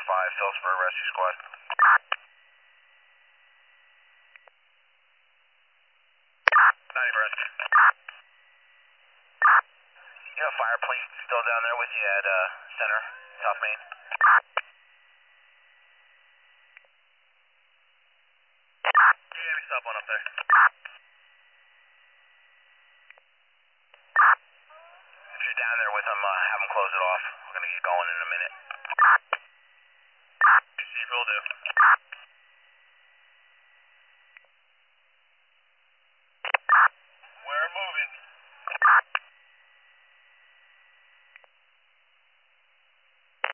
5, Phillipsburg Rescue Squad. Night rescue. You have a fire police still down there with you at Center, South Main? You have me stop one up there. If you're down there with them, have them close it off. We're going to get going in a minute. Will do.